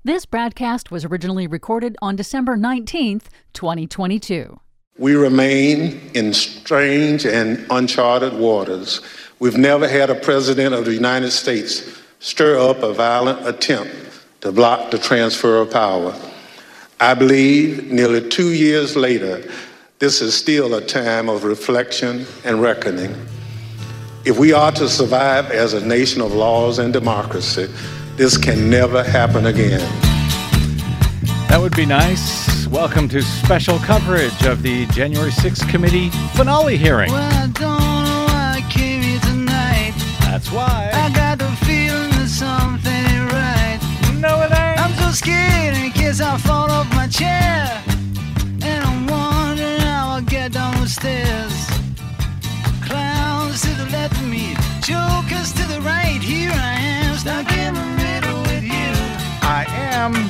This broadcast was originally recorded on December 19th, 2022. We remain in strange and uncharted waters. We've never had a president of the United States stir up a violent attempt to block the transfer of power. I believe nearly 2 years later, this is still a time of reflection and reckoning. If we are to survive as a nation of laws and democracy, this can never happen again. That would be nice. Welcome to special coverage of the January 6th committee finale hearing. Well, I don't know why I came here tonight. That's why. I got the feeling that something ain't right. No, it ain't. I'm so scared in case I fall off my chair. And I'm wondering how I'll get down the stairs. Clowns to the left of me, jokers to the right. Here I am, stuck in the middle with you. I am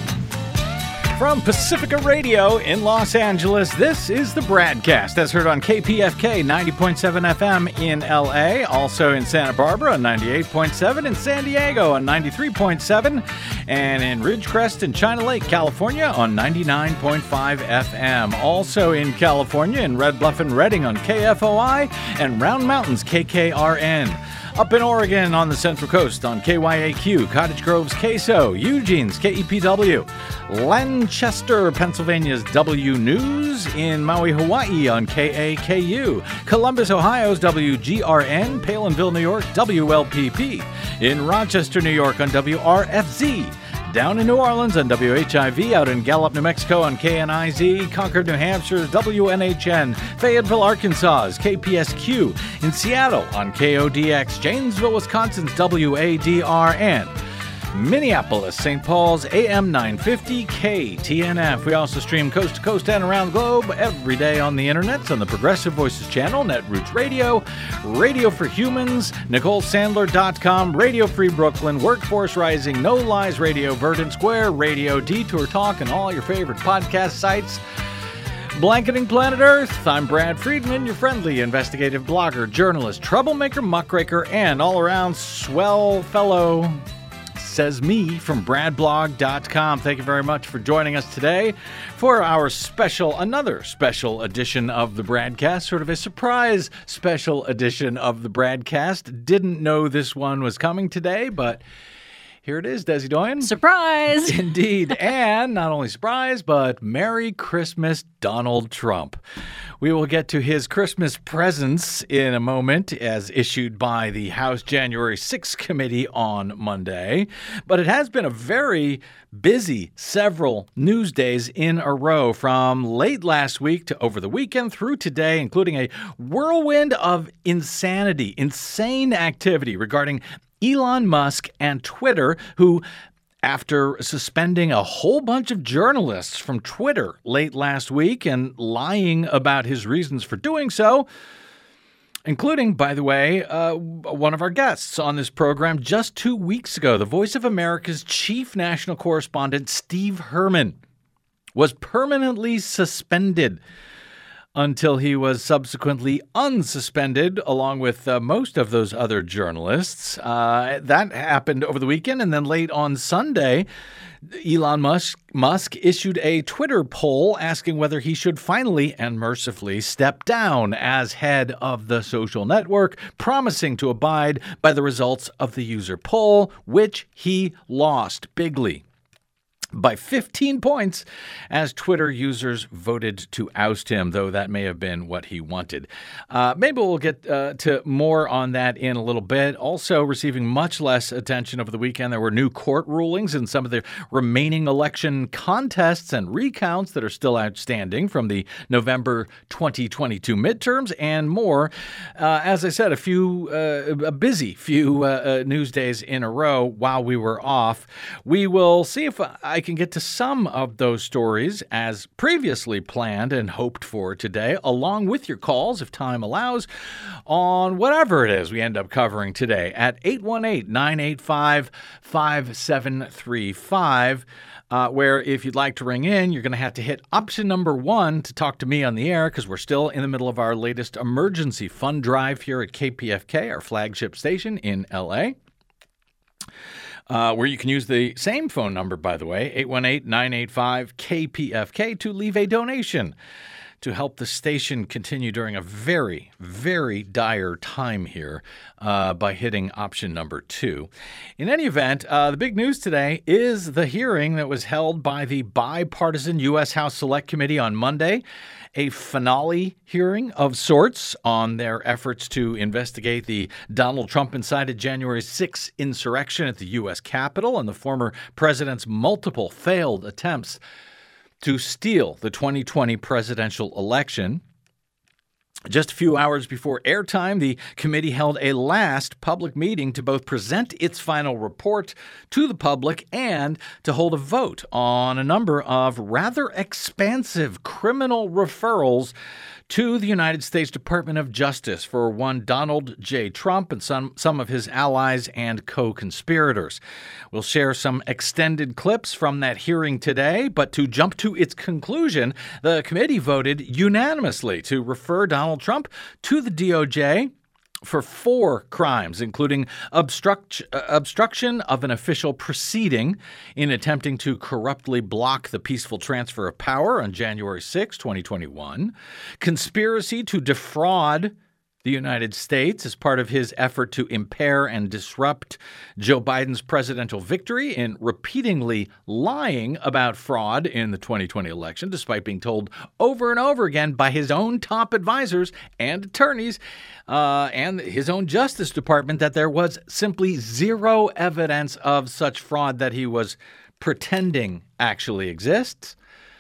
from Pacifica Radio in Los Angeles. This is the Bradcast, as heard on KPFK 90.7 FM in LA, also in Santa Barbara on 98.7, in San Diego on 93.7, and in Ridgecrest and China Lake, California on 99.5 FM. Also in California in Red Bluff and Redding on KFOI and Round Mountains KKRN. Up in Oregon on the Central Coast on KYAQ, Cottage Grove's KSO, Eugene's KEPW, Lancaster, Pennsylvania's W News, in Maui, Hawaii on KAKU, Columbus, Ohio's WGRN, Palinville, New York, WLPP, in Rochester, New York on WRFZ, down in New Orleans on WHIV, out in Gallup, New Mexico on KNIZ, Concord, New Hampshire's WNHN, Fayetteville, Arkansas's KPSQ, in Seattle on KODX, Janesville, Wisconsin's WADRN, Minneapolis, St. Paul's AM 950 KTNF. We also stream coast to coast and around the globe every day on the internet on the Progressive Voices channel, Netroots Radio, Radio for Humans, NicoleSandler.com, Radio Free Brooklyn, Workforce Rising, No Lies Radio, Verdant Square, Radio Detour Talk, and all your favorite podcast sites. Blanketing Planet Earth, I'm Brad Friedman, your friendly investigative blogger, journalist, troublemaker, muckraker, and all-around swell fellow, says me, from bradblog.com. Thank you very much for joining us today for our another special edition of the Bradcast, sort of a surprise special edition of the Bradcast. Didn't know this one was coming today, but here it is, Desi Doyen. Surprise! Indeed. And not only surprise, but Merry Christmas, Donald Trump. We will get to his Christmas presents in a moment, as issued by the House January 6th committee on Monday. But it has been a very busy several news days in a row, from late last week to over the weekend through today, including a whirlwind of insane activity regarding Elon Musk and Twitter, who, after suspending a whole bunch of journalists from Twitter late last week and lying about his reasons for doing so, including, by the way, one of our guests on this program just 2 weeks ago, the Voice of America's chief national correspondent, Steve Herman, was permanently suspended until he was subsequently unsuspended, along with most of those other journalists. That happened over the weekend, and then late on Sunday, Elon Musk issued a Twitter poll asking whether he should finally and mercifully step down as head of the social network, promising to abide by the results of the user poll, which he lost bigly by 15 points as Twitter users voted to oust him, though that may have been what he wanted. Maybe we'll get to more on that in a little bit. Also receiving much less attention over the weekend, there were new court rulings in some of the remaining election contests and recounts that are still outstanding from the November 2022 midterms and more. As I said, a busy few news days in a row while we were off. We will see if I can get to some of those stories as previously planned and hoped for today, along with your calls, if time allows, on whatever it is we end up covering today at 818-985-5735. Where if you'd like to ring in, you're going to have to hit option number 1 to talk to me on the air, because we're still in the middle of our latest emergency fund drive here at KPFK, our flagship station in LA. where you can use the same phone number, by the way, 818-985-KPFK, to leave a donation to help the station continue during a very, very dire time here by hitting option number 2. In any event, the big news today is the hearing that was held by the bipartisan U.S. House Select Committee on Monday, a finale hearing of sorts on their efforts to investigate the Donald Trump-incited January 6th insurrection at the U.S. Capitol and the former president's multiple failed attempts to steal the 2020 presidential election. Just a few hours before airtime, the committee held a last public meeting to both present its final report to the public and to hold a vote on a number of rather expansive criminal referrals to the United States Department of Justice for one Donald J. Trump and some of his allies and co-conspirators. We'll share some extended clips from that hearing today, but to jump to its conclusion, the committee voted unanimously to refer Donald Trump to the DOJ for 4 crimes, including obstruction of an official proceeding in attempting to corruptly block the peaceful transfer of power on January 6, 2021, conspiracy to defraud the United States as part of his effort to impair and disrupt Joe Biden's presidential victory in repeatedly lying about fraud in the 2020 election, despite being told over and over again by his own top advisors and attorneys and his own Justice Department that there was simply zero evidence of such fraud that he was pretending actually exists.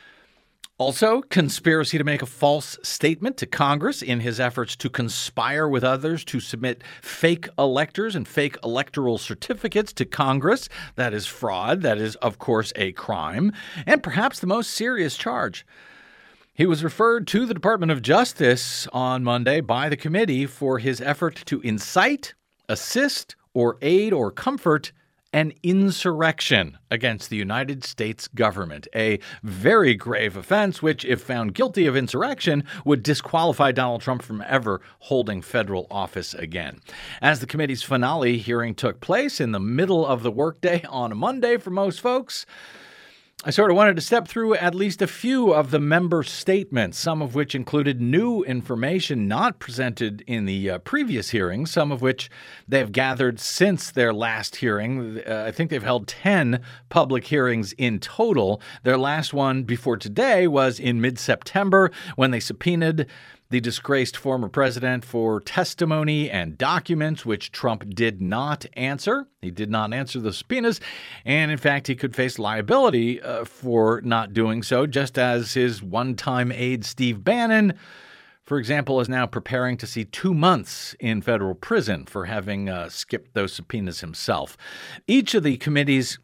Also, conspiracy to make a false statement to Congress in his efforts to conspire with others to submit fake electors and fake electoral certificates to Congress. That is fraud. That is, of course, a crime, and perhaps the most serious charge. He was referred to the Department of Justice on Monday by the committee for his effort to incite, assist, or aid or comfort an insurrection against the United States government, a very grave offense which, if found guilty of insurrection, would disqualify Donald Trump from ever holding federal office again. As the committee's finale hearing took place in the middle of the workday on a Monday for most folks, I sort of wanted to step through at least a few of the member statements, some of which included new information not presented in the previous hearing, some of which they've gathered since their last hearing. I think they've held 10 public hearings in total. Their last one before today was in mid-September when they subpoenaed the disgraced former president for testimony and documents which Trump did not answer. He did not answer the subpoenas, and in fact, he could face liability for not doing so, just as his one-time aide Steve Bannon, for example, is now preparing to see 2 months in federal prison for having skipped those subpoenas himself. Each of the committee's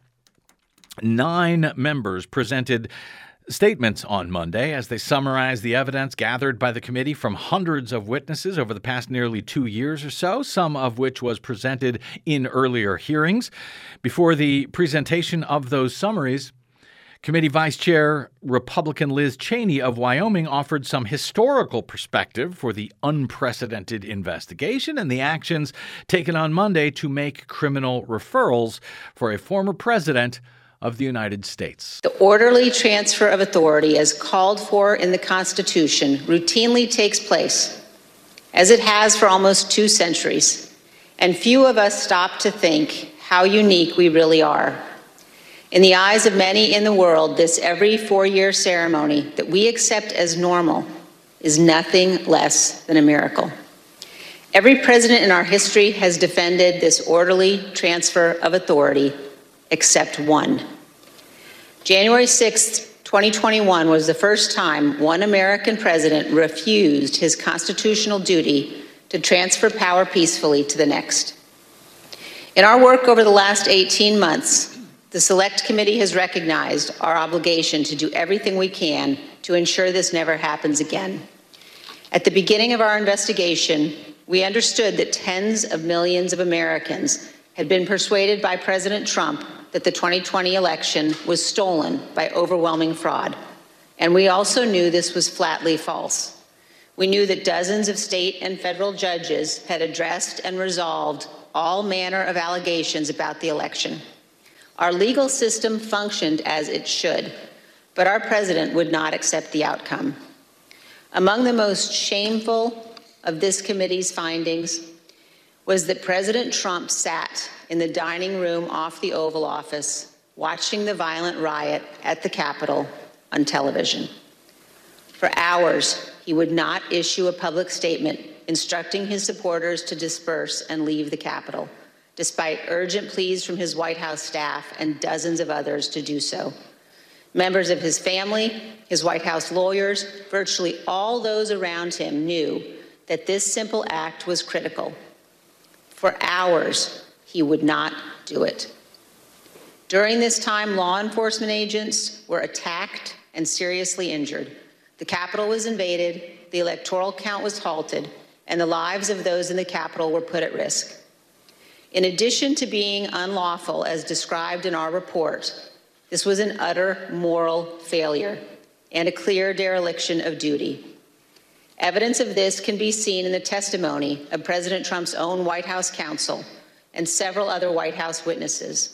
9 members presented statements on Monday as they summarized the evidence gathered by the committee from hundreds of witnesses over the past nearly 2 years or so, some of which was presented in earlier hearings. Before the presentation of those summaries, Committee Vice Chair Republican Liz Cheney of Wyoming offered some historical perspective for the unprecedented investigation and the actions taken on Monday to make criminal referrals for a former president of the United States. The orderly transfer of authority as called for in the Constitution routinely takes place, as it has for almost 2 centuries, and few of us stop to think how unique we really are. In the eyes of many in the world, this every 4-year ceremony that we accept as normal is nothing less than a miracle. Every president in our history has defended this orderly transfer of authority except one. January 6, 2021 was the first time one American president refused his constitutional duty to transfer power peacefully to the next. In our work over the last 18 months, the Select Committee has recognized our obligation to do everything we can to ensure this never happens again. At the beginning of our investigation, we understood that tens of millions of Americans had been persuaded by President Trump that the 2020 election was stolen by overwhelming fraud. And we also knew this was flatly false. We knew that dozens of state and federal judges had addressed and resolved all manner of allegations about the election. Our legal system functioned as it should, but our president would not accept the outcome. Among the most shameful of this committee's findings was that President Trump sat in the dining room off the Oval Office watching the violent riot at the Capitol on television. For hours, he would not issue a public statement instructing his supporters to disperse and leave the Capitol, despite urgent pleas from his White House staff and dozens of others to do so. Members of his family, his White House lawyers, virtually all those around him knew that this simple act was critical. For hours, he would not do it. During this time, law enforcement agents were attacked and seriously injured. The Capitol was invaded, the electoral count was halted, and the lives of those in the Capitol were put at risk. In addition to being unlawful, as described in our report, this was an utter moral failure and a clear dereliction of duty. Evidence of this can be seen in the testimony of President Trump's own White House counsel and several other White House witnesses.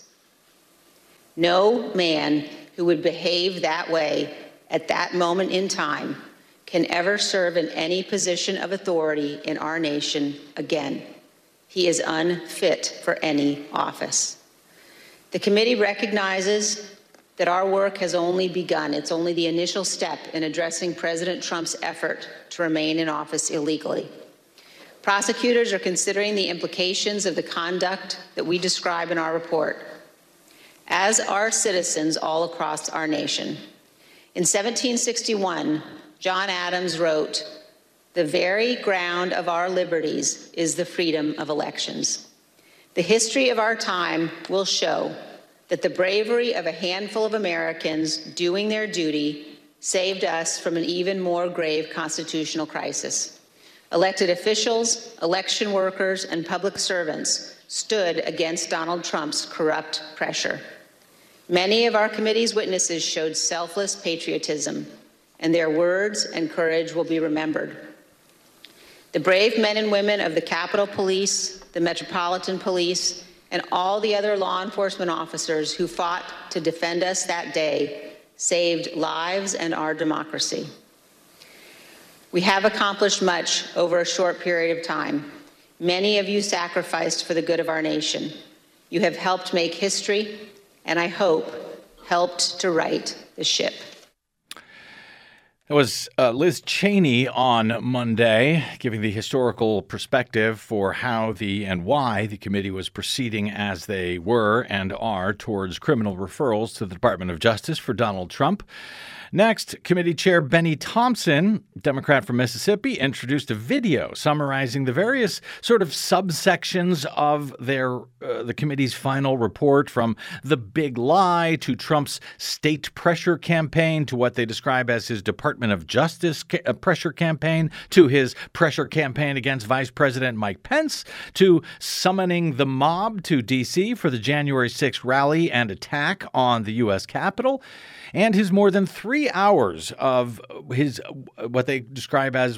No man who would behave that way at that moment in time can ever serve in any position of authority in our nation again. He is unfit for any office. The committee recognizes that our work has only begun. It's only the initial step in addressing President Trump's effort to remain in office illegally. Prosecutors are considering the implications of the conduct that we describe in our report, as are citizens all across our nation. In 1761, John Adams wrote, "The very ground of our liberties is the freedom of elections." The history of our time will show that the bravery of a handful of Americans doing their duty saved us from an even more grave constitutional crisis. Elected officials, election workers, and public servants stood against Donald Trump's corrupt pressure. Many of our committee's witnesses showed selfless patriotism, and their words and courage will be remembered. The brave men and women of the Capitol Police, the Metropolitan Police, and all the other law enforcement officers who fought to defend us that day saved lives and our democracy. We have accomplished much over a short period of time. Many of you sacrificed for the good of our nation. You have helped make history, and I hope helped to right the ship. It was Liz Cheney on Monday, giving the historical perspective for how and why the committee was proceeding as they were and are towards criminal referrals to the Department of Justice for Donald Trump. Next, Committee Chair Benny Thompson, Democrat from Mississippi, introduced a video summarizing the various sort of subsections of the committee's final report, from the big lie to Trump's state pressure campaign to what they describe as his Department of Justice pressure campaign, to his pressure campaign against Vice President Mike Pence, to summoning the mob to D.C. for the January 6th rally and attack on the U.S. Capitol, and his more than 3 hours of his what they describe as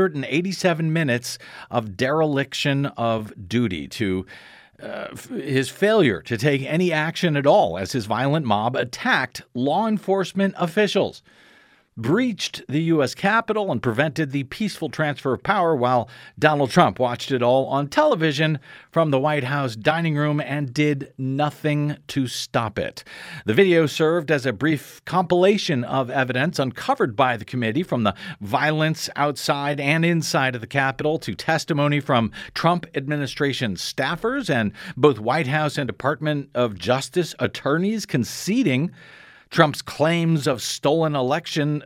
187 minutes of dereliction of duty, to his failure to take any action at all as his violent mob attacked law enforcement officials, breached the U.S. Capitol, and prevented the peaceful transfer of power while Donald Trump watched it all on television from the White House dining room and did nothing to stop it. The video served as a brief compilation of evidence uncovered by the committee, from the violence outside and inside of the Capitol to testimony from Trump administration staffers and both White House and Department of Justice attorneys conceding Trump's claims of a stolen election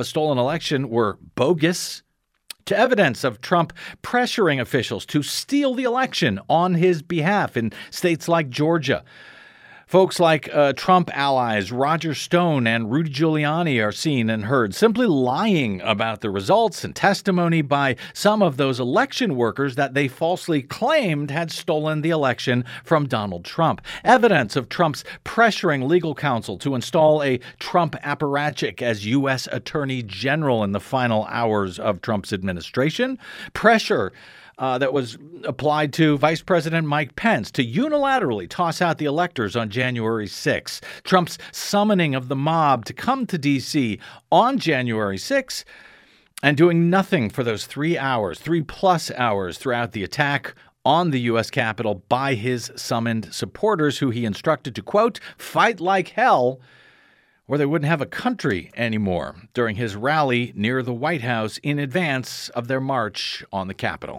were bogus, to evidence of Trump pressuring officials to steal the election on his behalf in states like Georgia. Folks like Trump allies Roger Stone and Rudy Giuliani are seen and heard simply lying about the results, and testimony by some of those election workers that they falsely claimed had stolen the election from Donald Trump. Evidence of Trump's pressuring legal counsel to install a Trump apparatchik as U.S. Attorney General in the final hours of Trump's administration. Pressure that was applied to Vice President Mike Pence to unilaterally toss out the electors on January 6. Trump's summoning of the mob to come to D.C. on January 6 and doing nothing for those 3+ hours throughout the attack on the U.S. Capitol by his summoned supporters, who he instructed to, quote, fight like hell, or they wouldn't have a country anymore, during his rally near the White House in advance of their march on the Capitol.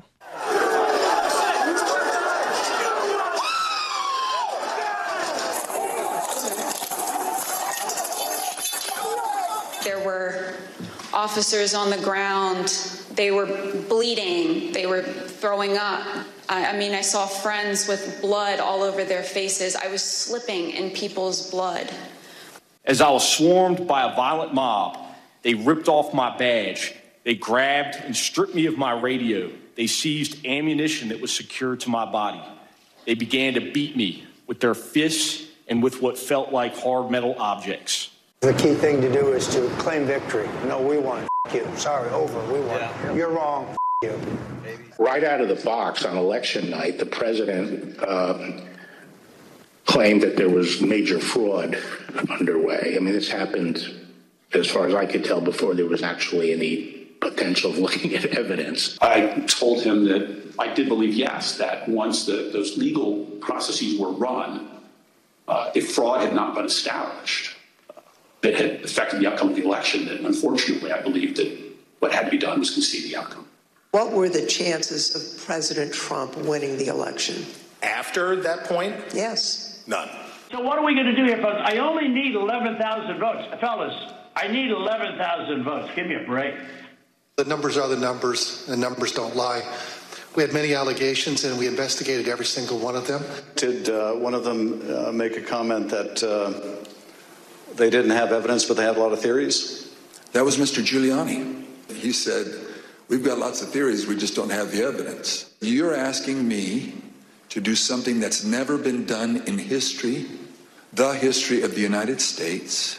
There were officers on the ground. They were bleeding. They were throwing up. I saw friends with blood all over their faces. I was slipping in people's blood. As I was swarmed by a violent mob, they ripped off my badge. They grabbed and stripped me of my radio. They seized ammunition that was secured to my body. They began to beat me with their fists and with what felt like hard metal objects. The key thing to do is to claim victory. No, we won. You. Sorry, over. We won. Yeah. You're wrong. You. Right out of the box on election night, the president claimed that there was major fraud underway. I mean, this happened, as far as I could tell, before there was actually any potential of looking at evidence. I told him that I did believe, yes, that once those legal processes were run, if fraud had not been established, that had affected the outcome of the election, that unfortunately I believed that what had to be done was concede the outcome. What were the chances of President Trump winning the election? After that point? Yes. None. So what are we going to do here, folks? I only need 11,000 votes. Fellas, I need 11,000 votes. Give me a break. The numbers are the numbers, and numbers don't lie. We had many allegations, and we investigated every single one of them. Did one of them make a comment that they didn't have evidence, but they had a lot of theories? That was Mr. Giuliani. He said, we've got lots of theories, we just don't have the evidence. You're asking me to do something that's never been done in history, the history of the United States.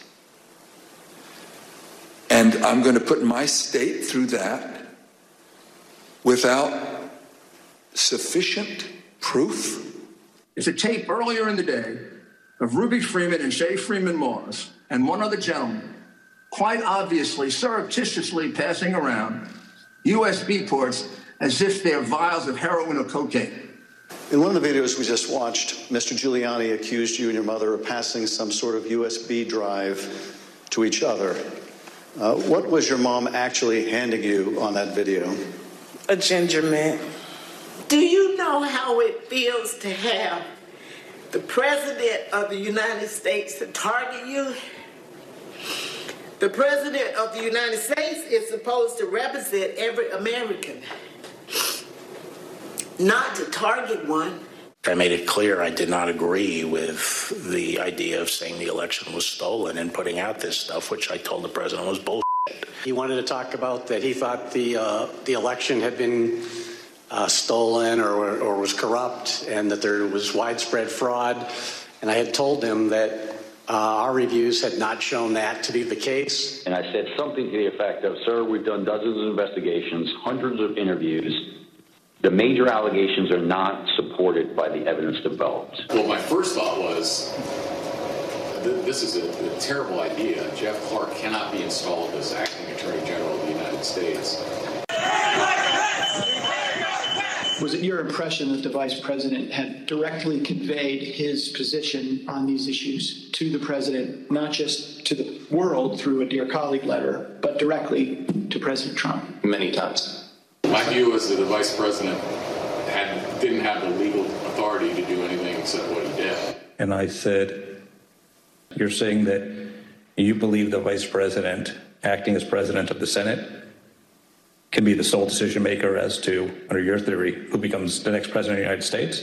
And I'm going to put my state through that without sufficient proof. It's a tape earlier in the day of Ruby Freeman and Shay Freeman Moss and one other gentleman quite obviously, surreptitiously passing around USB ports as if they're vials of heroin or cocaine. In one of the videos we just watched, Mr. Giuliani accused you and your mother of passing some sort of USB drive to each other. What was your mom actually handing you on that video? A ginger mint. Do you know how it feels to have the President of the United States to target you? The President of the United States is supposed to represent every American, not to target one. I made it clear I did not agree with the idea of saying the election was stolen and putting out this stuff, which I told the president was bullshit. He wanted to talk about that he thought the election had been stolen or was corrupt and that there was widespread fraud. And I had told him that our reviews had not shown that to be the case. And I said something to the effect of, sir, we've done dozens of investigations, hundreds of interviews. The major allegations are not supported by the evidence developed. Well, my first thought was, this is a terrible idea. Jeff Clark cannot be installed as acting Attorney General of the United States. Was it your impression that the Vice President had directly conveyed his position on these issues to the President, not just to the world through a Dear Colleague letter, but directly to President Trump? Many times. My view was that the Vice President didn't have the legal authority to do anything except what he did. And I said, you're saying that you believe the Vice President, acting as President of the Senate, can be the sole decision maker as to, under your theory, who becomes the next President of the United States?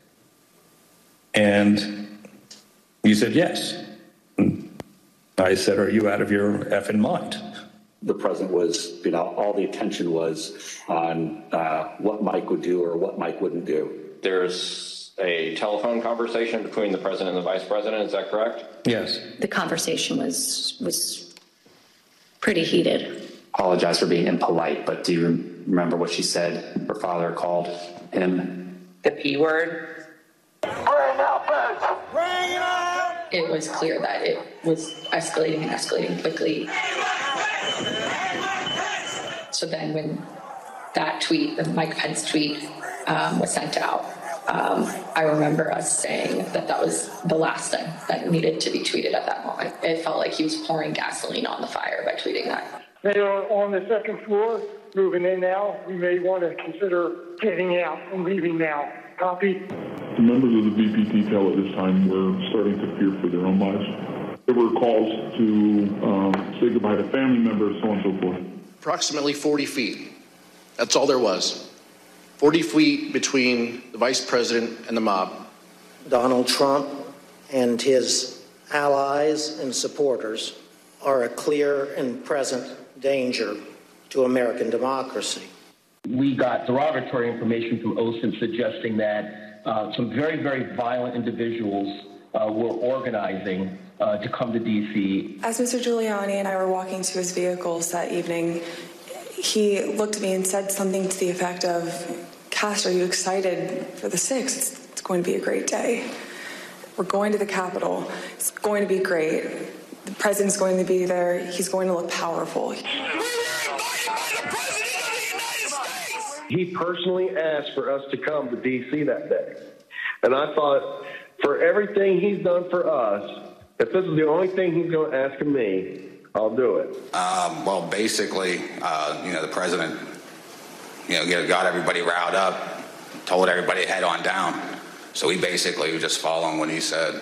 And you said yes. I said, are you out of your effing mind? The president was, all the attention was on what Mike would do or what Mike wouldn't do. There's a telephone conversation between the president and the vice president, is that correct? Yes. The conversation was pretty heated. apologize for being impolite, but do you remember what she said her father called him? The P word. Bring out birds! Bring it out! It was clear that it was escalating and escalating quickly. So then when that tweet, the Mike Pence tweet, was sent out, I remember us saying that was the last thing that needed to be tweeted at that moment. It felt like he was pouring gasoline on the fire by tweeting that. They are on the second floor, moving in now. We may want to consider getting out and leaving now. Copy? The members of the VP detail at this time were starting to fear for their own lives. There were calls to say goodbye to family members, so on and so forth. Approximately 40 feet. That's all there was. 40 feet between the vice president and the mob. Donald Trump and his allies and supporters are a clear and present danger to American democracy. We got derogatory information from OSINT suggesting that some very, very violent individuals were organizing to come to D.C. As Mr. Giuliani and I were walking to his vehicles that evening, he looked at me and said something to the effect of, "Cass, are you excited for the 6th? It's going to be a great day. We're going to the Capitol. It's going to be great. The president's going to be there. He's going to look powerful." He personally asked for us to come to D.C. that day. And I thought, for everything he's done for us, if this is the only thing he's going to ask of me, I'll do it. Well, basically, the president, got everybody riled up, told everybody to head on down. So we basically were just following what he said.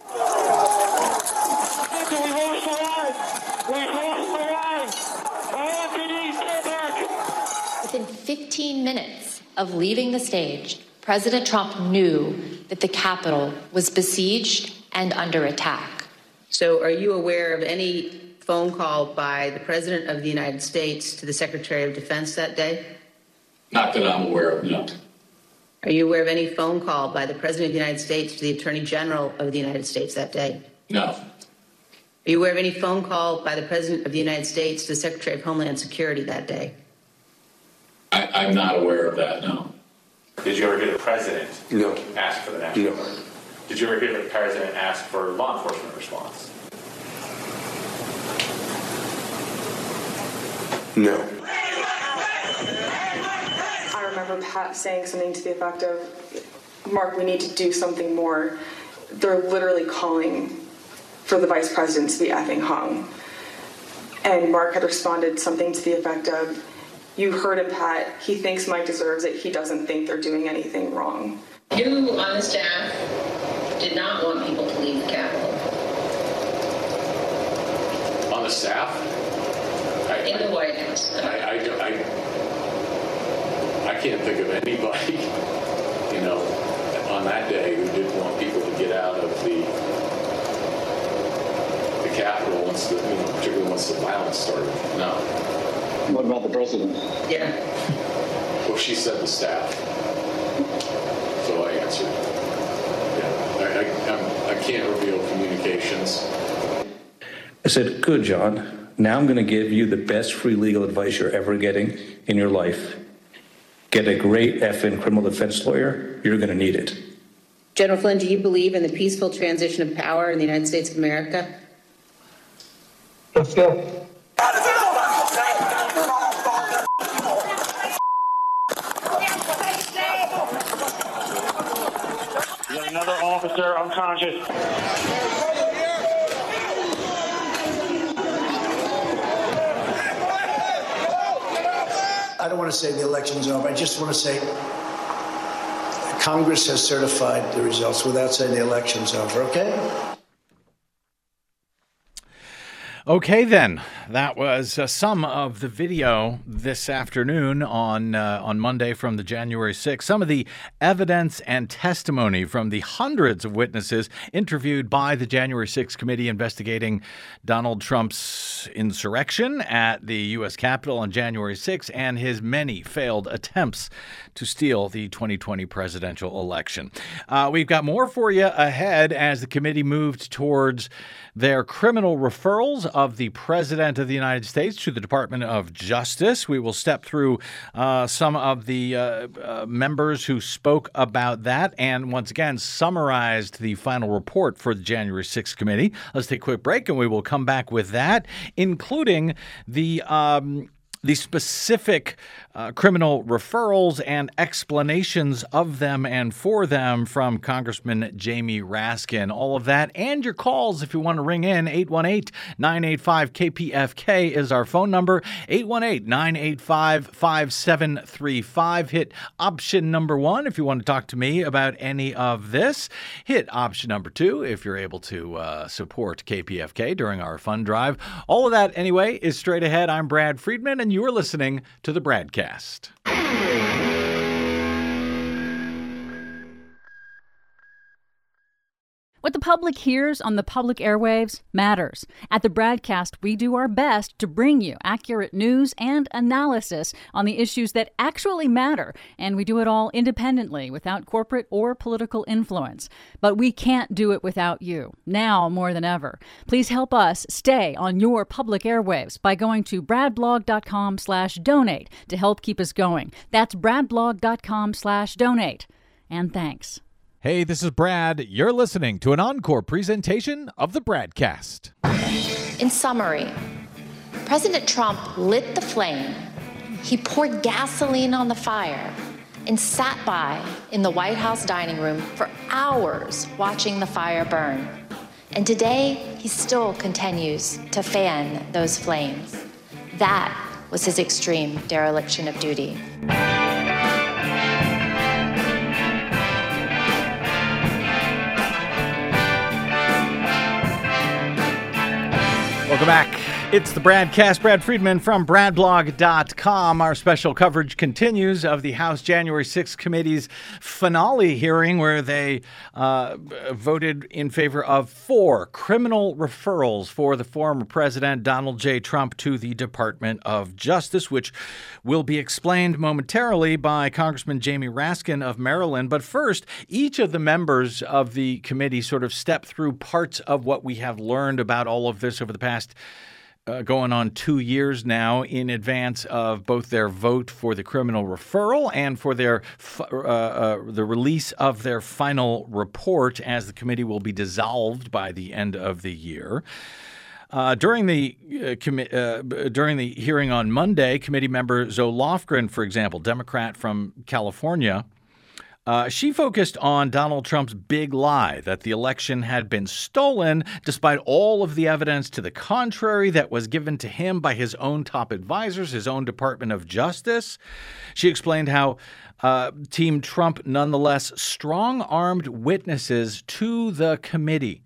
Within 15 minutes of leaving the stage, President Trump knew that the Capitol was besieged and under attack. So are you aware of any phone call by the President of the United States to the Secretary of Defense that day? Not that I'm aware of, no. Are you aware of any phone call by the President of the United States to the Attorney General of the United States that day? No. Are you aware of any phone call by the President of the United States to the Secretary of Homeland Security that day? I'm not aware of that, no. Did you ever hear the president ask for the National Guard? No. Did you ever hear the president ask for law enforcement response? No. I remember Pat saying something to the effect of, "Mark, we need to do something more. They're literally calling for the vice president to be effing hung." And Mark had responded something to the effect of, "You heard him, Pat. He thinks Mike deserves it. He doesn't think they're doing anything wrong." You on the staff did not want people to leave the Capitol. On the staff? In the White House. I can't think of anybody, on that day who didn't want people to get out of the Capitol particularly once the violence started. No. What about the president? Yeah. Well, she said the staff. So I answered. Yeah. I can't reveal communications. I said, "Good, John. Now I'm going to give you the best free legal advice you're ever getting in your life. Get a great effing criminal defense lawyer. You're going to need it." General Flynn, do you believe in the peaceful transition of power in the United States of America? Let's go. You got another officer unconscious. I don't want to say the election's over. I just want to say Congress has certified the results without saying the election's over, okay? Okay, then. That was some of the video this afternoon on Monday from the January 6th. Some of the evidence and testimony from the hundreds of witnesses interviewed by the January 6th committee investigating Donald Trump's insurrection at the U.S. Capitol on January 6th and his many failed attempts to steal the 2020 presidential election. We've got more for you ahead as the committee moved towards their criminal referrals of the President of the United States to the Department of Justice. We will step through some of the members who spoke about that and once again summarized the final report for the January 6th committee. Let's take a quick break and we will come back with that, including the specific criminal referrals and explanations of them and for them from Congressman Jamie Raskin. All of that and your calls if you want to ring in. 818-985-KPFK is our phone number. 818-985-5735. Hit option number 1 if you want to talk to me about any of this. Hit option number 2 if you're able to support KPFK during our fund drive. All of that, anyway, is straight ahead. I'm Brad Friedman, and you are listening to the Bradcast. What the public hears on the public airwaves matters. At the Bradcast, we do our best to bring you accurate news and analysis on the issues that actually matter, and we do it all independently, without corporate or political influence. But we can't do it without you, now more than ever. Please help us stay on your public airwaves by going to bradblog.com/donate to help keep us going. That's bradblog.com/donate. And thanks. Hey, this is Brad. You're listening to an encore presentation of the Bradcast. In summary, President Trump lit the flame, he poured gasoline on the fire, and sat by in the White House dining room for hours watching the fire burn. And today, he still continues to fan those flames. That was his extreme dereliction of duty. Welcome back. It's the Bradcast. Brad Friedman from bradblog.com. Our special coverage continues of the House January 6th Committee's finale hearing where they voted in favor of 4 criminal referrals for the former President Donald J. Trump to the Department of Justice, which will be explained momentarily by Congressman Jamie Raskin of Maryland. But first, each of the members of the committee sort of stepped through parts of what we have learned about all of this over the past going on 2 years now in advance of both their vote for the criminal referral and for their the release of their final report, as the committee will be dissolved by the end of the year. During the hearing on Monday, committee member Zoe Lofgren, for example, Democrat from California, she focused on Donald Trump's big lie that the election had been stolen, despite all of the evidence to the contrary that was given to him by his own top advisors, his own Department of Justice. She explained how Team Trump nonetheless strong-armed witnesses to the committee.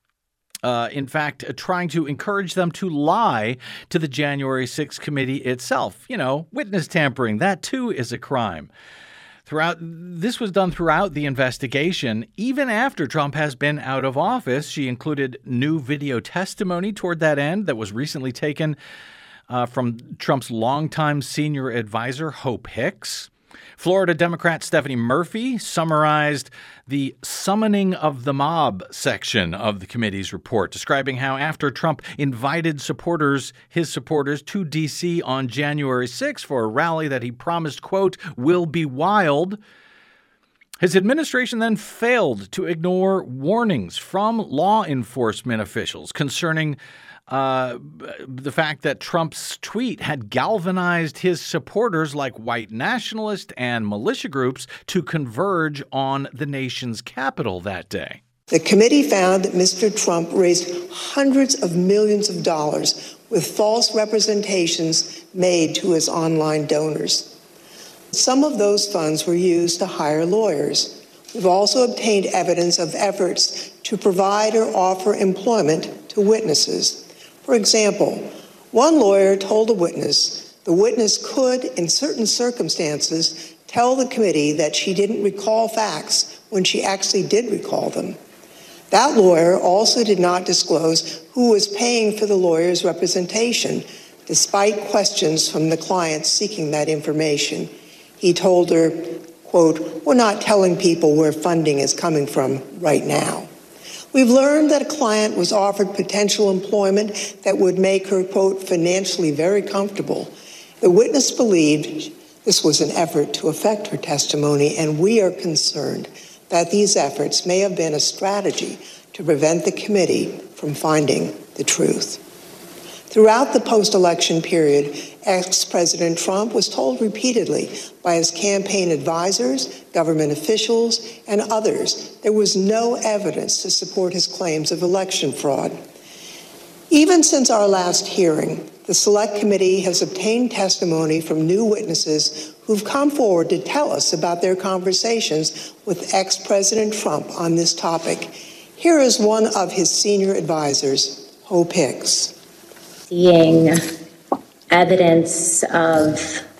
In fact, trying to encourage them to lie to the January 6th committee itself. You know, witness tampering, that too is a crime. This was done throughout the investigation, even after Trump has been out of office. She included new video testimony toward that end that was recently taken from Trump's longtime senior advisor, Hope Hicks. Florida Democrat Stephanie Murphy summarized the summoning of the mob section of the committee's report, describing how after Trump invited his supporters to D.C. on January 6th for a rally that he promised, quote, will be wild, his administration then failed to ignore warnings from law enforcement officials concerning the fact that Trump's tweet had galvanized his supporters like white nationalist and militia groups to converge on the nation's capital that day. The committee found that Mr. Trump raised hundreds of millions of dollars with false representations made to his online donors. Some of those funds were used to hire lawyers. We've also obtained evidence of efforts to provide or offer employment to witnesses. For example, one lawyer told a witness the witness could, in certain circumstances, tell the committee that she didn't recall facts when she actually did recall them. That lawyer also did not disclose who was paying for the lawyer's representation, despite questions from the client seeking that information. He told her, quote, we're not telling people where funding is coming from right now. We've learned that a client was offered potential employment that would make her, quote, financially very comfortable. The witness believed this was an effort to affect her testimony, and we are concerned that these efforts may have been a strategy to prevent the committee from finding the truth. Throughout the post-election period, ex-President Trump was told repeatedly by his campaign advisors, government officials, and others there was no evidence to support his claims of election fraud. Even since our last hearing, the Select Committee has obtained testimony from new witnesses who've come forward to tell us about their conversations with ex-President Trump on this topic. Here is one of his senior advisors, Hope Hicks. Seeing evidence of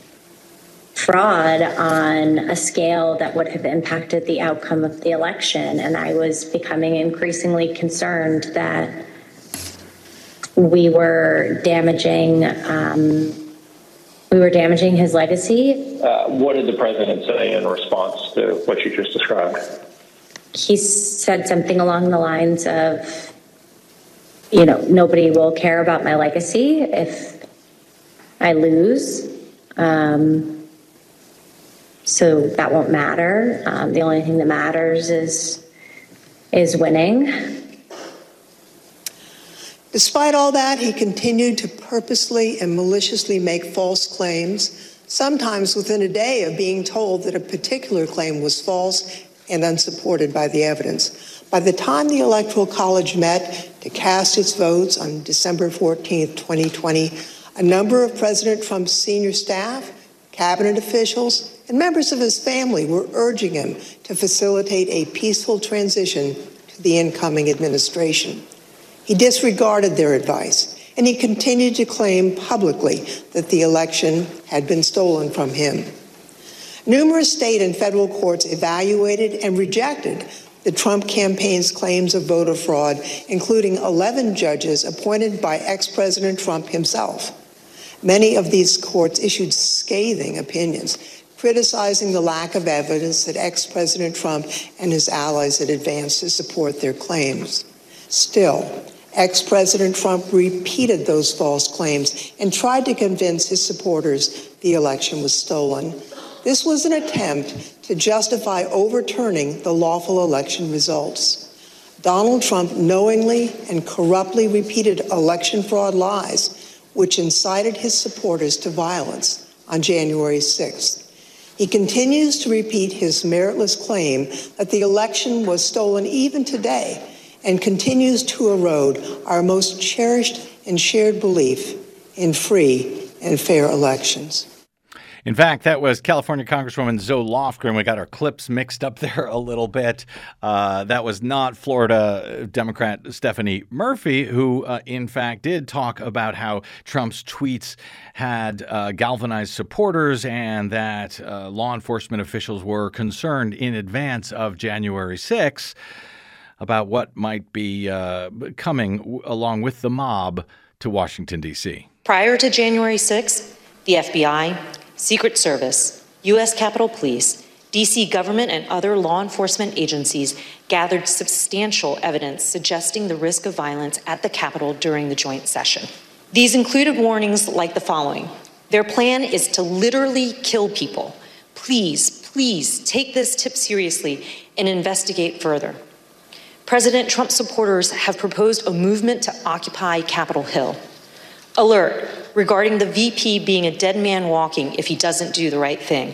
fraud on a scale that would have impacted the outcome of the election, and I was becoming increasingly concerned that we were damaging his legacy. What did the president say in response to what you just described? He said something along the lines of, nobody will care about my legacy if I lose. So that won't matter. The only thing that matters is winning. Despite all that, he continued to purposely and maliciously make false claims, sometimes within a day of being told that a particular claim was false and unsupported by the evidence. By the time the Electoral College met to cast its votes on December 14th, 2020, a number of President Trump's senior staff, cabinet officials, and members of his family were urging him to facilitate a peaceful transition to the incoming administration. He disregarded their advice, and he continued to claim publicly that the election had been stolen from him. Numerous state and federal courts evaluated and rejected the Trump campaign's claims of voter fraud, including 11 judges appointed by ex-President Trump himself. Many of these courts issued scathing opinions, criticizing the lack of evidence that ex-President Trump and his allies had advanced to support their claims. Still, ex-President Trump repeated those false claims and tried to convince his supporters the election was stolen. This was an attempt to justify overturning the lawful election results. Donald Trump knowingly and corruptly repeated election fraud lies, which incited his supporters to violence on January 6th. He continues to repeat his meritless claim that the election was stolen even today, and continues to erode our most cherished and shared belief in free and fair elections. In fact, that was California Congresswoman Zoe Lofgren. We got our clips mixed up there a little bit. That was not Florida Democrat Stephanie Murphy, who, in fact, did talk about how Trump's tweets had galvanized supporters and that law enforcement officials were concerned in advance of January 6th about what might be coming along with the mob to Washington, D.C. Prior to January 6th, the FBI, Secret Service, U.S. Capitol Police, D.C. government, and other law enforcement agencies gathered substantial evidence suggesting the risk of violence at the Capitol during the joint session. These included warnings like the following. Their plan is to literally kill people. Please take this tip seriously and investigate further. President Trump supporters have proposed a movement to occupy Capitol Hill. Alert regarding the VP being a dead man walking if he doesn't do the right thing.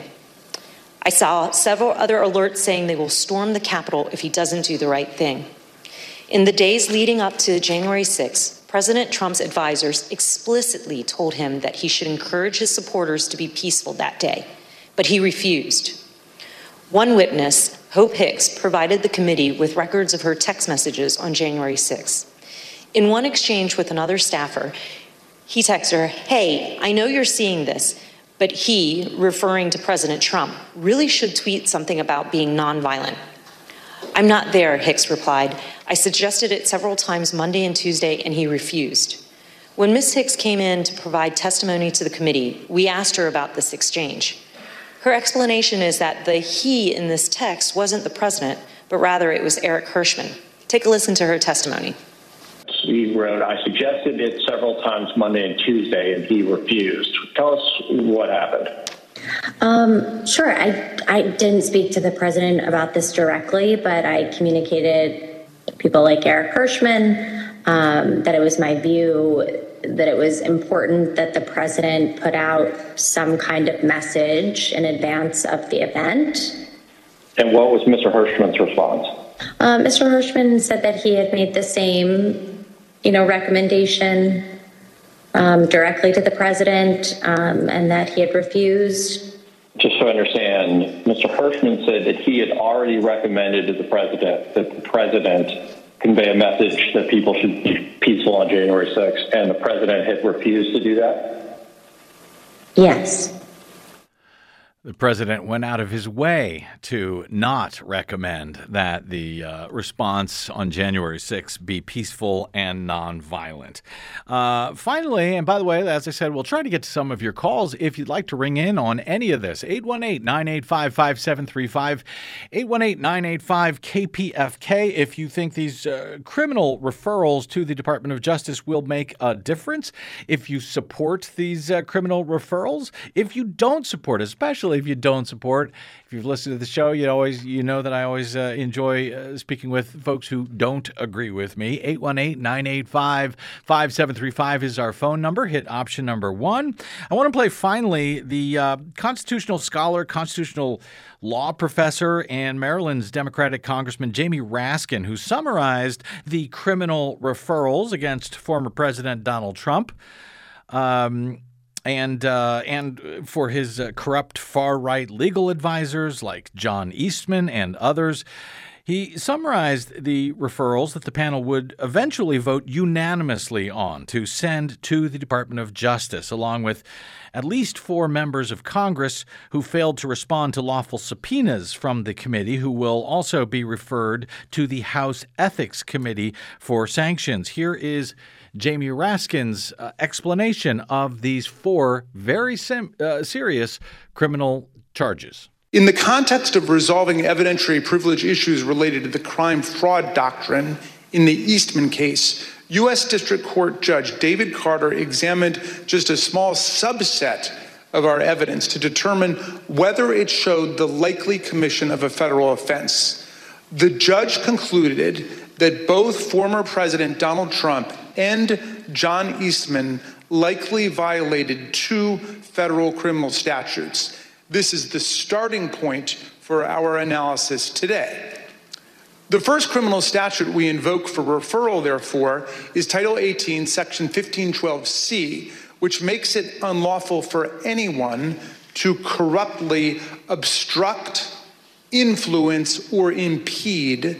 I saw several other alerts saying they will storm the Capitol if he doesn't do the right thing. In the days leading up to January 6th, President Trump's advisors explicitly told him that he should encourage his supporters to be peaceful that day, but he refused. One witness, Hope Hicks, provided the committee with records of her text messages on January 6th. In one exchange with another staffer, he texted her, "Hey, I know you're seeing this, but he," referring to President Trump, "really should tweet something about being nonviolent." "I'm not there," Hicks replied. "I suggested it several times Monday and Tuesday, and he refused." When Ms. Hicks came in to provide testimony to the committee, we asked her about this exchange. Her explanation is that the he in this text wasn't the president, but rather it was Eric Hirschman. Take a listen to her testimony. He wrote, I suggested it several times Monday and Tuesday, and he refused. Tell us what happened. Sure. I didn't speak to the president about this directly, but I communicated to people like Eric Hirschman that it was my view that it was important that the president put out some kind of message in advance of the event. And what was Mr. Hirschman's response? Mr. Hirschman said that he had made the same, recommendation directly to the president, and that he had refused. Just so I understand, Mr. Hirschman said that he had already recommended to the president that the president convey a message that people should be peaceful on January 6th, and the president had refused to do that? Yes. The president went out of his way to not recommend that the response on January 6th be peaceful and nonviolent. Finally, and by the way, as I said, we'll try to get to some of your calls if you'd like to ring in on any of this. 818-985-5735, 818-985-KPFK. If you think these criminal referrals to the Department of Justice will make a difference, if you support these criminal referrals, if you don't support, especially if you don't support. If you've listened to the show, you know that I always enjoy speaking with folks who don't agree with me. 818-985-5735 is our phone number. Hit option number 1. I want to play finally the constitutional scholar, constitutional law professor, and Maryland's Democratic Congressman Jamie Raskin, who summarized the criminal referrals against former President Donald Trump. And for his corrupt far-right legal advisors like John Eastman and others. He summarized the referrals that the panel would eventually vote unanimously on to send to the Department of Justice, along with at least 4 members of Congress who failed to respond to lawful subpoenas from the committee, who will also be referred to the House Ethics Committee for sanctions. Here is Jamie Raskin's explanation of these 4 very serious criminal charges. In the context of resolving evidentiary privilege issues related to the crime-fraud doctrine in the Eastman case, U.S. District Court Judge David Carter examined just a small subset of our evidence to determine whether it showed the likely commission of a federal offense. The judge concluded that both former President Donald Trump and John Eastman likely violated 2 federal criminal statutes. This is the starting point for our analysis today. The first criminal statute we invoke for referral, therefore, is Title 18, Section 1512C, which makes it unlawful for anyone to corruptly obstruct, influence, or impede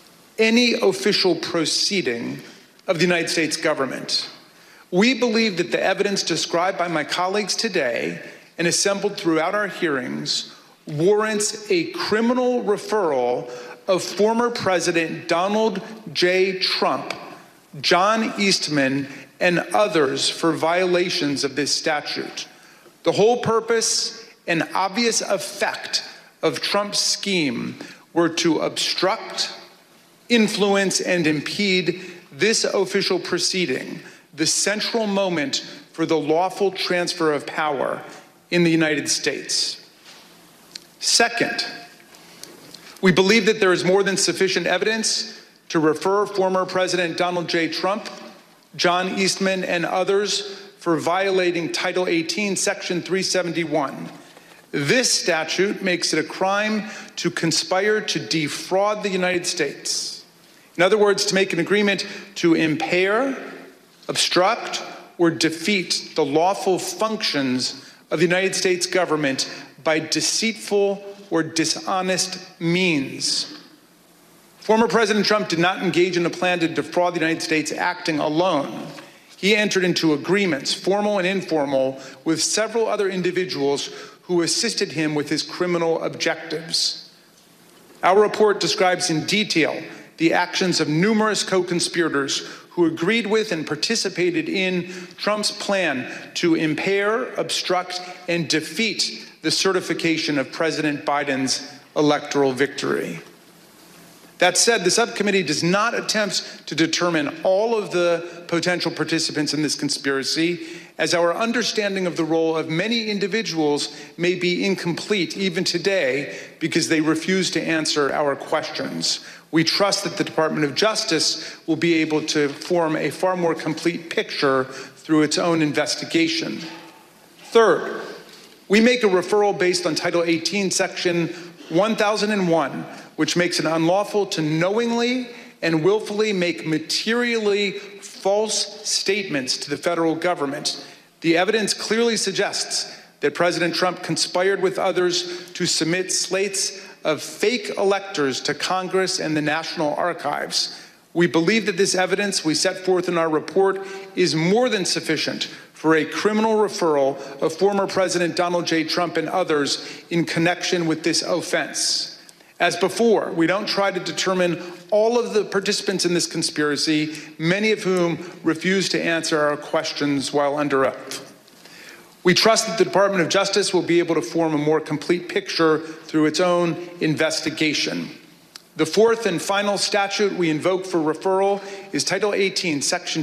any official proceeding of the United States government. We believe that the evidence described by my colleagues today and assembled throughout our hearings warrants a criminal referral of former President Donald J. Trump, John Eastman, and others for violations of this statute. The whole purpose and obvious effect of Trump's scheme were to obstruct, influence, and impede this official proceeding, the central moment for the lawful transfer of power in the United States. Second, we believe that there is more than sufficient evidence to refer former President Donald J. Trump, John Eastman, and others for violating Title 18, Section 371. This statute makes it a crime to conspire to defraud the United States. In other words, to make an agreement to impair, obstruct, or defeat the lawful functions of the United States government by deceitful or dishonest means. Former President Trump did not engage in a plan to defraud the United States acting alone. He entered into agreements, formal and informal, with several other individuals who assisted him with his criminal objectives. Our report describes in detail the actions of numerous co-conspirators who agreed with and participated in Trump's plan to impair, obstruct, and defeat the certification of President Biden's electoral victory. That said, the subcommittee does not attempt to determine all of the potential participants in this conspiracy, as our understanding of the role of many individuals may be incomplete even today because they refuse to answer our questions. We trust that the Department of Justice will be able to form a far more complete picture through its own investigation. Third, we make a referral based on Title 18, Section 1001, which makes it unlawful to knowingly and willfully make materially false statements to the federal government. The evidence clearly suggests that President Trump conspired with others to submit slates of fake electors to Congress and the National Archives. We believe that this evidence we set forth in our report is more than sufficient for a criminal referral of former President Donald J. Trump and others in connection with this offense. As before, we don't try to determine all of the participants in this conspiracy, many of whom refuse to answer our questions while under oath. We trust that the Department of Justice will be able to form a more complete picture through its own investigation. The fourth and final statute we invoke for referral is Title 18, Section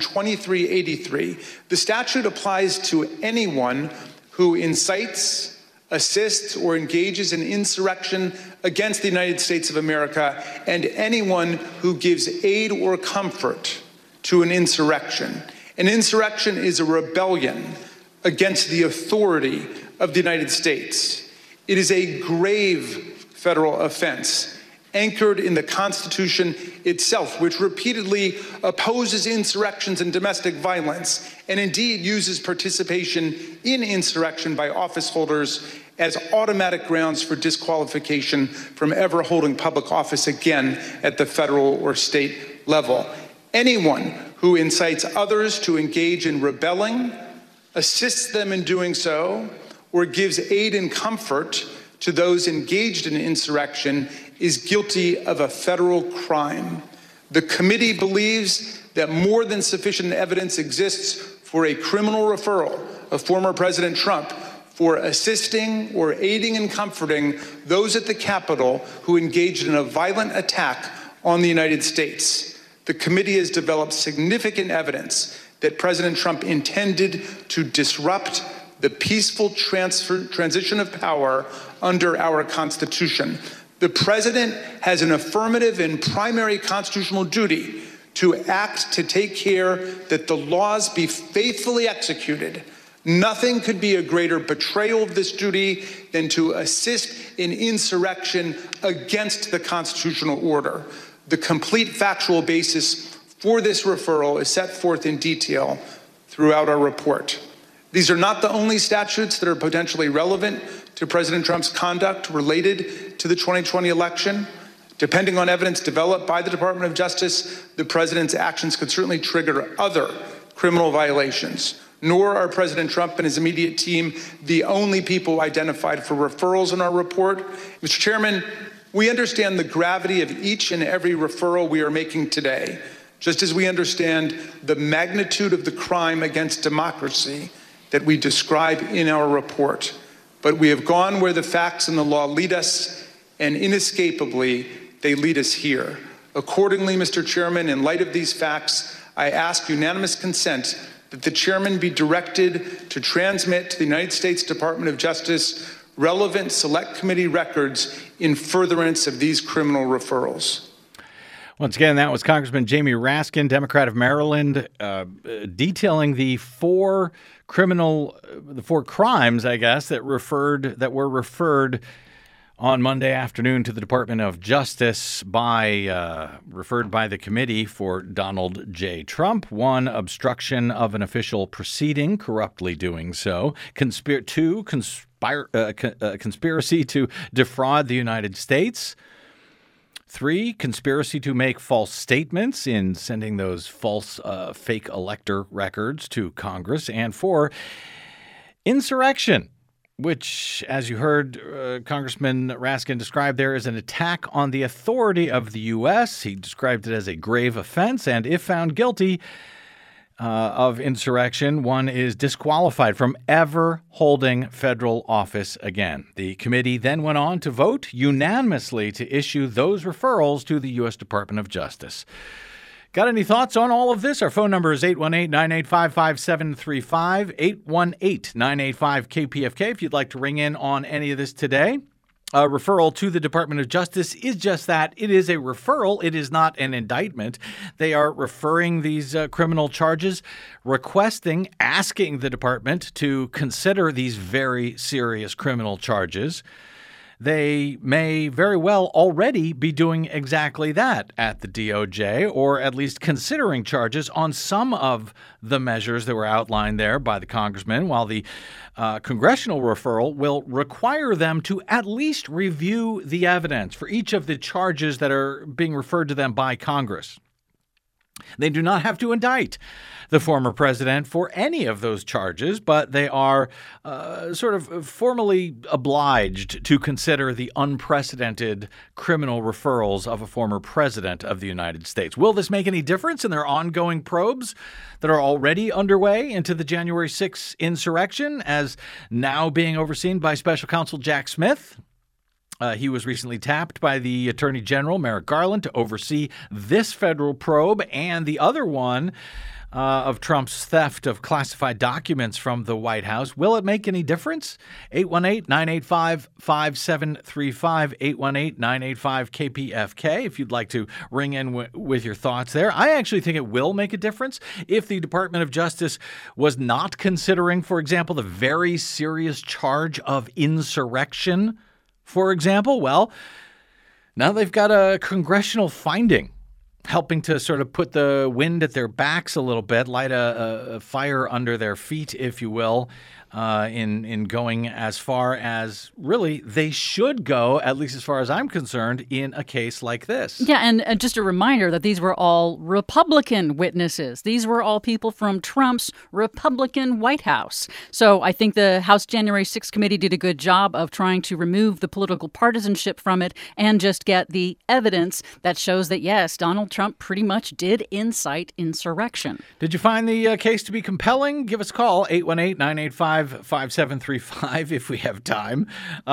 2383. The statute applies to anyone who incites, assists, or engages in insurrection against the United States of America, and anyone who gives aid or comfort to an insurrection. An insurrection is a rebellion against the authority of the United States. It is a grave federal offense anchored in the Constitution itself, which repeatedly opposes insurrections and domestic violence, and indeed uses participation in insurrection by office holders as automatic grounds for disqualification from ever holding public office again at the federal or state level. Anyone who incites others to engage in rebelling, assists them in doing so, or gives aid and comfort to those engaged in insurrection is guilty of a federal crime. The committee believes that more than sufficient evidence exists for a criminal referral of former President Trump for assisting or aiding and comforting those at the Capitol who engaged in a violent attack on the United States. The committee has developed significant evidence that President Trump intended to disrupt the peaceful transition of power under our Constitution. The president has an affirmative and primary constitutional duty to act to take care that the laws be faithfully executed. Nothing could be a greater betrayal of this duty than to assist in insurrection against the constitutional order. The complete factual basis for this referral is set forth in detail throughout our report. These are not the only statutes that are potentially relevant to President Trump's conduct related to the 2020 election. Depending on evidence developed by the Department of Justice, the president's actions could certainly trigger other criminal violations. Nor are President Trump and his immediate team the only people identified for referrals in our report. Mr. Chairman, we understand the gravity of each and every referral we are making today, just as we understand the magnitude of the crime against democracy that we describe in our report. But we have gone where the facts and the law lead us, and inescapably, they lead us here. Accordingly, Mr. Chairman, in light of these facts, I ask unanimous consent that the chairman be directed to transmit to the United States Department of Justice relevant select committee records in furtherance of these criminal referrals. Once again, that was Congressman Jamie Raskin, Democrat of Maryland, detailing the four crimes, I guess, that were referred on Monday afternoon to the Department of Justice referred by the committee for Donald J. Trump. One, obstruction of an official proceeding, corruptly doing so. Two, conspiracy to defraud the United States. 3, conspiracy to make false statements in sending those false fake elector records to Congress. And 4, insurrection, which, as you heard Congressman Raskin describe there, is an attack on the authority of the U.S. He described it as a grave offense, and if found guilty, of insurrection. One is disqualified from ever holding federal office again. The committee then went on to vote unanimously to issue those referrals to the U.S. Department of Justice. Got any thoughts on all of this? Our phone number is 818-985-5735, 818-985-KPFK if you'd like to ring in on any of this today. A referral to the Department of Justice is just that. It is a referral. It is not an indictment. They are referring these criminal charges, asking the department to consider these very serious criminal charges. They may very well already be doing exactly that at the DOJ, or at least considering charges on some of the measures that were outlined there by the congressman, while the congressional referral will require them to at least review the evidence for each of the charges that are being referred to them by Congress. They do not have to indict the former president for any of those charges, but they are sort of formally obliged to consider the unprecedented criminal referrals of a former president of the United States. Will this make any difference in their ongoing probes that are already underway into the January 6th insurrection, as now being overseen by Special Counsel Jack Smith? He was recently tapped by the Attorney General, Merrick Garland, to oversee this federal probe and the other one of Trump's theft of classified documents from the White House. Will it make any difference? 818-985-5735, 818-985-KPFK if you'd like to ring in with your thoughts there. I actually think it will make a difference if the Department of Justice was not considering, for example, the very serious charge of insurrection. For example, well, now they've got a congressional finding helping to sort of put the wind at their backs a little bit, light a fire under their feet, if you will, in going as far as really they should go, at least as far as I'm concerned, in a case like this. Yeah, and just a reminder that these were all Republican witnesses. These were all people from Trump's Republican White House. So I think the House January 6th committee did a good job of trying to remove the political partisanship from it and just get the evidence that shows that, yes, Donald Trump pretty much did incite insurrection. Did you find the case to be compelling? Give us a call, 818-985-5735 if we have time.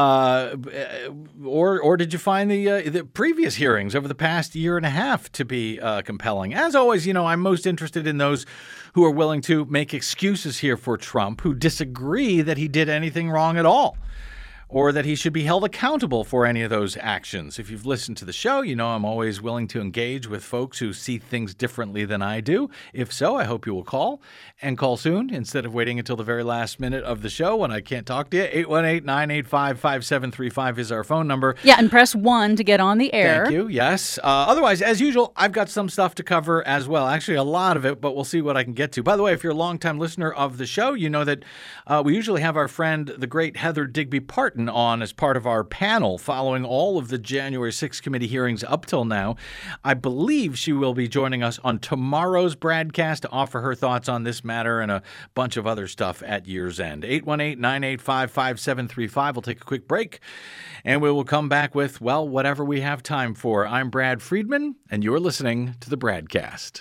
Or did you find the previous hearings over the past year and a half to be compelling? As always, I'm most interested in those who are willing to make excuses here for Trump, who disagree that he did anything wrong at all, or that he should be held accountable for any of those actions. If you've listened to the show, I'm always willing to engage with folks who see things differently than I do. If so, I hope you will call, and call soon instead of waiting until the very last minute of the show when I can't talk to you. 818-985-5735 is our phone number. Yeah, and press 1 to get on the air. Thank you, yes. Otherwise, as usual, I've got some stuff to cover as well. Actually, a lot of it, but we'll see what I can get to. By the way, if you're a longtime listener of the show, you know that we usually have our friend, the great Heather Digby Parton, on as part of our panel following all of the January 6th committee hearings up till now. I believe she will be joining us on tomorrow's broadcast to offer her thoughts on this matter and a bunch of other stuff at year's end. 818-985-5735. We'll take a quick break and we will come back with, whatever we have time for. I'm Brad Friedman and you're listening to the Bradcast.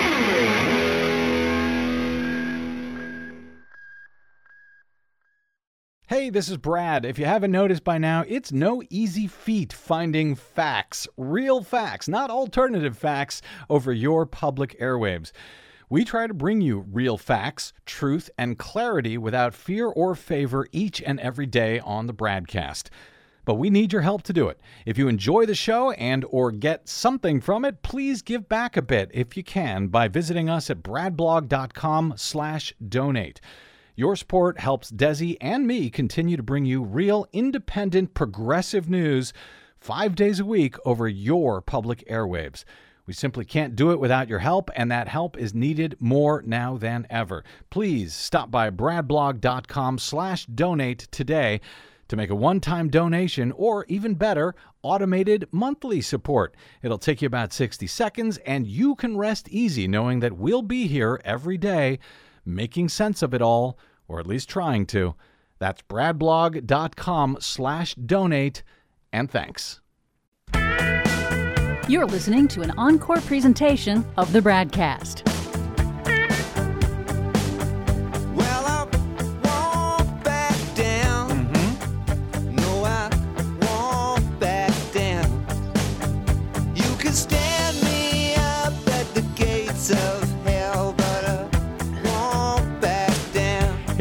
Hey, this is Brad. If you haven't noticed by now, it's no easy feat finding facts, real facts, not alternative facts, over your public airwaves. We try to bring you real facts, truth, and clarity without fear or favor each and every day on the Bradcast. But we need your help to do it. If you enjoy the show and or get something from it, please give back a bit if you can by visiting us at bradblog.com/donate. Your support helps Desi and me continue to bring you real, independent, progressive news 5 days a week over your public airwaves. We simply can't do it without your help, and that help is needed more now than ever. Please stop by bradblog.com/donate today to make a one-time donation or, even better, automated monthly support. It'll take you about 60 seconds, and you can rest easy knowing that we'll be here every day making sense of it all, or at least trying to. That's bradblog.com/donate, and thanks. You're listening to an encore presentation of the Bradcast.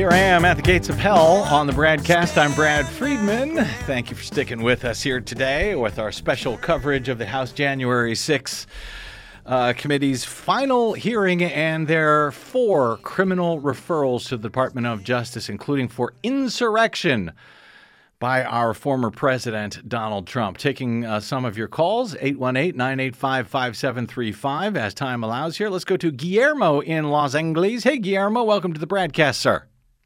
Here I am at the gates of hell on the BradCast. I'm Brad Friedman. Thank you for sticking with us here today with our special coverage of the House January 6 Committee's final hearing and their 4 criminal referrals to the Department of Justice, including for insurrection by our former president, Donald Trump. Taking some of your calls, 818-985-5735, as time allows here. Let's go to Guillermo in Los Angeles. Hey, Guillermo, welcome to the BradCast, sir.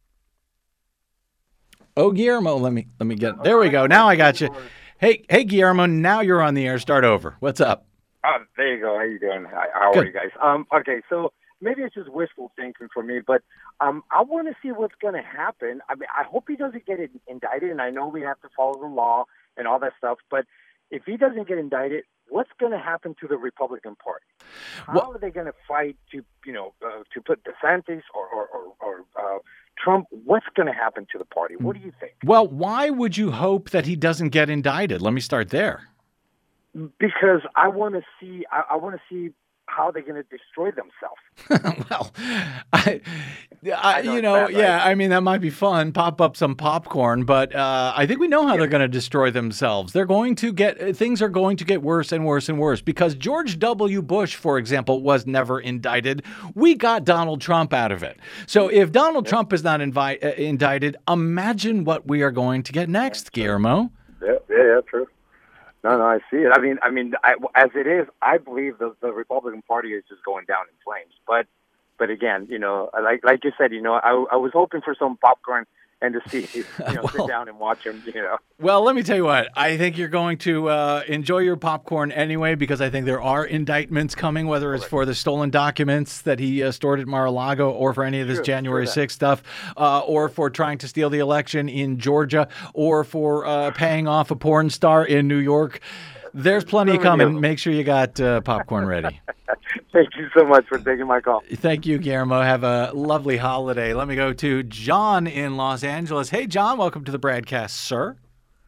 Oh, Guillermo, let me get... There we go. Now I got you. Hey, Guillermo, now you're on the air. Start over. What's up? There you go. How you doing? How are you guys? Okay, so maybe it's just wishful thinking for me, but I want to see what's going to happen. I mean, I hope he doesn't get indicted, and I know we have to follow the law and all that stuff, but if he doesn't get indicted, what's going to happen to the Republican Party? How are they going to fight to put DeSantis or Trump? What's going to happen to the party? What do you think? Well, why would you hope that he doesn't get indicted? Let me start there. Because I want to see. I want to see how they're going to destroy themselves. Well, I mean, that might be fun. Pop up some popcorn, but I think we know how they're going to destroy themselves. Things are going to get worse and worse and worse because George W. Bush, for example, was never indicted. We got Donald Trump out of it. So if Donald Trump is not indicted, imagine what we are going to get next, Guillermo. Yeah, true. No, I see it. I mean, as it is, I believe the Republican Party is just going down in flames. But again, like you said, I was hoping for some popcorn and to see, sit down and watch him, Well, let me tell you what. I think you're going to enjoy your popcorn anyway because I think there are indictments coming, whether it's for the stolen documents that he stored at Mar-a-Lago or for any of this January 6th stuff, or for trying to steal the election in Georgia, or for paying off a porn star in New York. There's plenty coming. Make sure you got popcorn ready. Thank you so much for taking my call. Thank you, Guillermo. Have a lovely holiday. Let me go to John in Los Angeles. Hey, John, welcome to the BradCast, sir.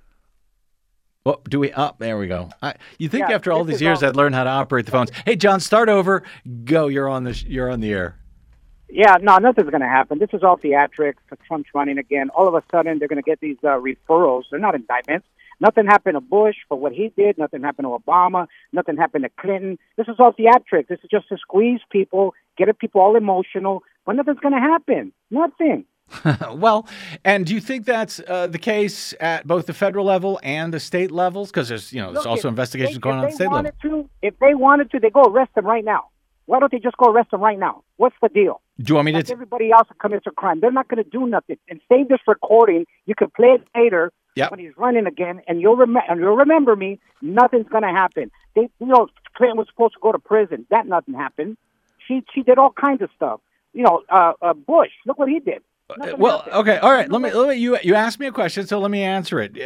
Well, there we go. You think after all these years I'd learn how to operate the phones. Hey, John, start over. Go. You're on the air. Yeah, no, nothing's going to happen. This is all theatrics. Trump's running again. All of a sudden, they're going to get these referrals. They're not indictments. Nothing happened to Bush for what he did. Nothing happened to Obama. Nothing happened to Clinton. This is all theatrics. This is just to squeeze people, get people all emotional, but nothing's going to happen. Nothing. Well, and do you think that's the case at both the federal level and the state levels? Because there's also investigations going on at the state level. If they wanted to, they go arrest them right now. Why don't they just go arrest them right now? What's the deal? Do you want me to? Everybody else who commits a crime, they're not going to do nothing. And save this recording. You can play it later when he's running again, and you'll remember me. Nothing's going to happen. Clinton was supposed to go to prison. Nothing happened. She did all kinds of stuff. Bush, look what he did. Okay, all right. Let me. You asked me a question, so let me answer it.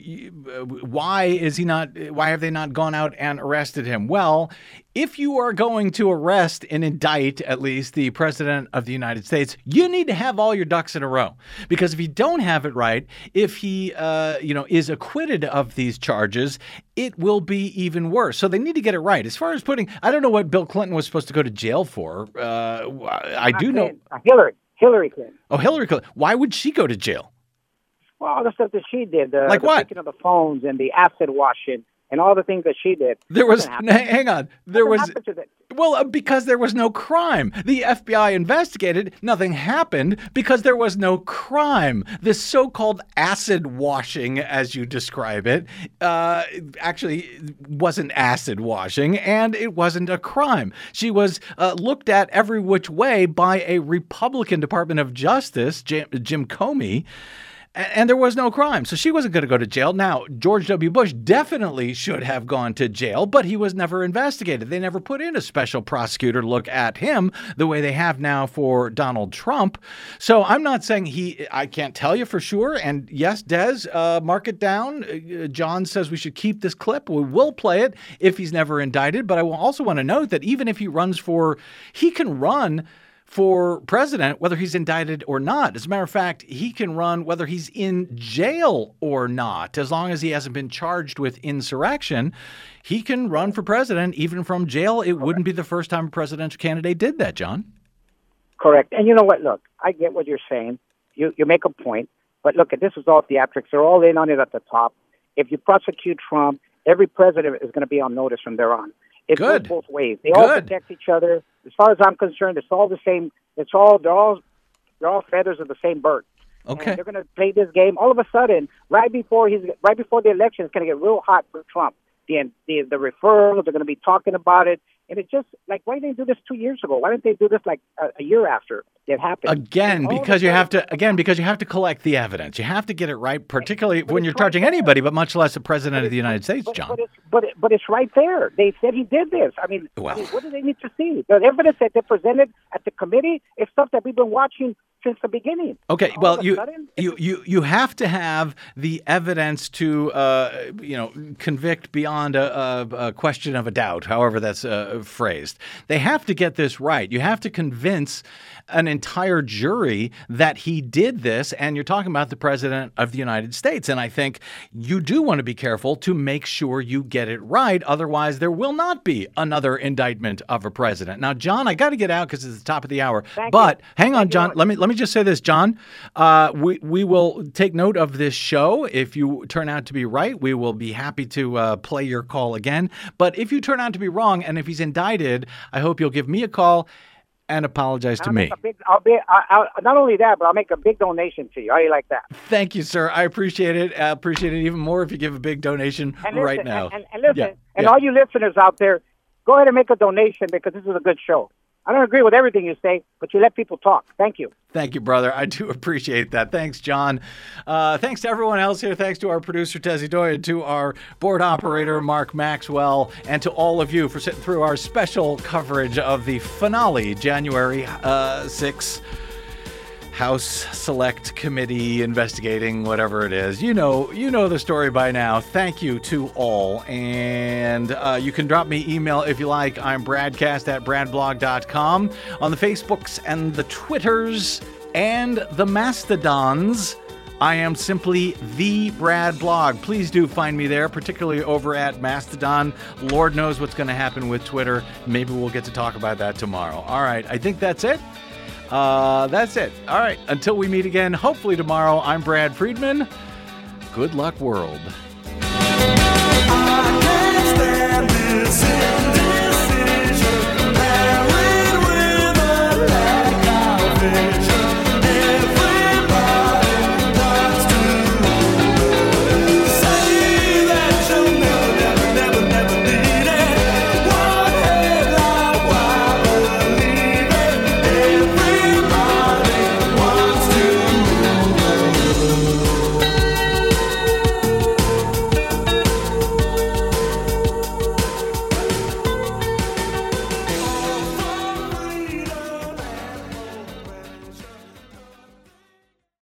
Why have they not gone out and arrested him? Well, if you are going to arrest and indict at least the president of the United States, you need to have all your ducks in a row. Because if you don't have it right, if he is acquitted of these charges, it will be even worse. So they need to get it right. As far as I don't know what Bill Clinton was supposed to go to jail for. I do know Hillary Clinton. Oh, Hillary Clinton. Why would she go to jail? Well, the stuff that she did. Like the what? Taking of the phones and the acid washing and all the things that she did. Hang on. Because there was no crime. The FBI investigated. Nothing happened because there was no crime. This so-called acid washing, as you describe it, actually wasn't acid washing, and it wasn't a crime. She was looked at every which way by a Republican Department of Justice, Jim Comey, and there was no crime. So she wasn't going to go to jail. Now, George W. Bush definitely should have gone to jail, but he was never investigated. They never put in a special prosecutor to look at him the way they have now for Donald Trump. So I'm not saying I can't tell you for sure. And yes, Des, mark it down. John says we should keep this clip. We will play it if he's never indicted. But I will also want to note that even if he can run for president, whether he's indicted or not. As a matter of fact, he can run whether he's in jail or not. As long as he hasn't been charged with insurrection, he can run for president even from jail. It wouldn't be the first time a presidential candidate did that, John. Correct. And you know what? Look, I get what you're saying. you make a point. But look, this is all theatrics. They're all in on it at the top. If you prosecute Trump, every president is going to be on notice from there on. It goes both ways. They all protect each other. As far as I'm concerned, it's all the same. They're all feathers of the same bird. Okay. And they're going to play this game. All of a sudden, right before the election, it's going to get real hot for Trump. The referrals, they're going to be talking about it. And it just, like, why didn't they do this 2 years ago? Why didn't they do this, like, a year after it happened? Because you have to collect the evidence. You have to get it right, particularly when you're charging anybody, but much less the president of the United States, John. But it's right there. They said he did this. I mean, what do they need to see? The evidence that they presented at the committee is stuff that we've been watching since the beginning. Okay, well, you have to have the evidence to convict beyond a question of a doubt, however that's phrased. They have to get this right. You have to convince an entire jury that he did this, and you're talking about the president of the United States. And I think you do want to be careful to make sure you get it right. Otherwise, there will not be another indictment of a president. Now, John, I got to get out because it's the top of the hour. Hang on, John. Let me just say this, John. We will take note of this show. If you turn out to be right, we will be happy to play your call again. But if you turn out to be wrong, and if he's indicted, I hope you'll give me a call and apologize to me. Not only that, but I'll make a big donation to you. How do you like that? Thank you, sir. I appreciate it. I appreciate it even more if you give a big donation right now. And listen, all you listeners out there, go ahead and make a donation because this is a good show. I don't agree with everything you say, but you let people talk. Thank you. Thank you, brother. I do appreciate that. Thanks, John. Thanks to everyone else here. Thanks to our producer, Tezzy Doy, and to our board operator, Mark Maxwell, and to all of you for sitting through our special coverage of the finale, January 6th. House Select Committee investigating whatever it is. You know the story by now. Thank you to all. And you can drop me email if you like. I'm bradcast@bradblog.com. On the Facebooks and the Twitters and the Mastodons, I am simply the Brad Blog. Please do find me there, particularly over at Mastodon. Lord knows what's going to happen with Twitter. Maybe we'll get to talk about that tomorrow. All right, I think that's it. That's it. All right. Until we meet again, hopefully tomorrow, I'm Brad Friedman. Good luck, world.